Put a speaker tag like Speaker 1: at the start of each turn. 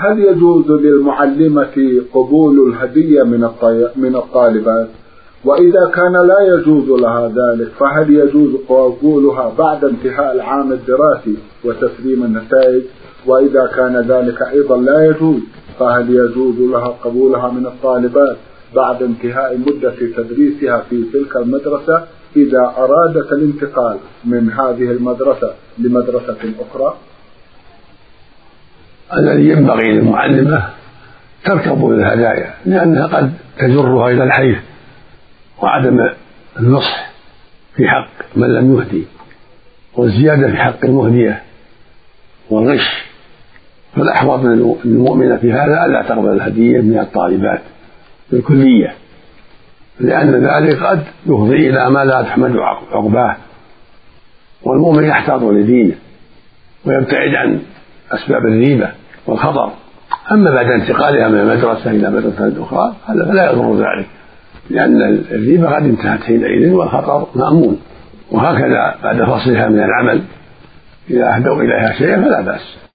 Speaker 1: هل يجوز للمعلمة قبول الهدية من الطالبات؟ وإذا كان لا يجوز لها ذلك فهل يجوز قبولها بعد انتهاء العام الدراسي وتسليم النتائج؟ وإذا كان ذلك أيضا لا يجوز فهل يجوز لها قبولها من الطالبات بعد انتهاء مدة تدريسها في تلك المدرسة إذا أرادت الانتقال من هذه المدرسة لمدرسة أخرى؟
Speaker 2: الذي ينبغي للمعلمة ترك قبول الهدايا، لأنها قد تجرها إلى الحيف وعدم النصح في حق من لم يهدي والزيادة في حق المهدية والغش. فالأحوط للمؤمنة في هذا ألا تقبل الهدية من الطالبات بالكلية، لأن ذلك قد يفضي إلى ما لا تحمد عقباه، والمؤمن يحتاط لدينه ويبتعد عن أسباب الريبة والخطر. أما بعد انتقالها من المدرسة إلى مدرسة أخرى هذا فلا يضر ذلك، لأن الريبة قد انتهت حينئذ والخطر مأمون. وهكذا بعد فصلها من العمل إذا أهدوا إليها شيئا فلا بأس.